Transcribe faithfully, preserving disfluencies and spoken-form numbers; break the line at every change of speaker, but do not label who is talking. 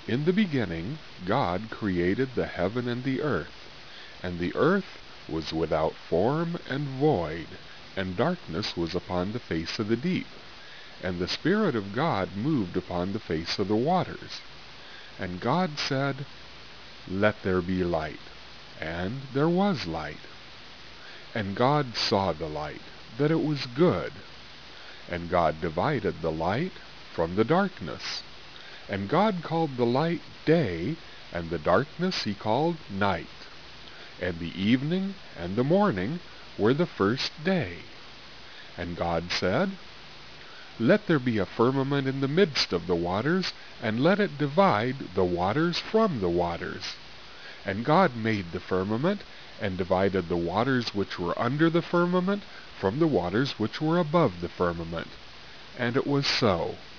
In the beginning God created the heaven and the earth. And the earth was without form and void, and darkness was upon the face of the deep. And the Spirit of God moved upon the face of the waters. And God said, "Let there be light." And there was light. And God saw the light, that it was good. And God divided the light from the darkness. And God called the light day, and the darkness he called night. And the evening and the morning were the first day. And God said, "Let there be a firmament in the midst of the waters, and let it divide the waters from the waters." And God made the firmament, and divided the waters which were under the firmament from the waters which were above the firmament. And it was so.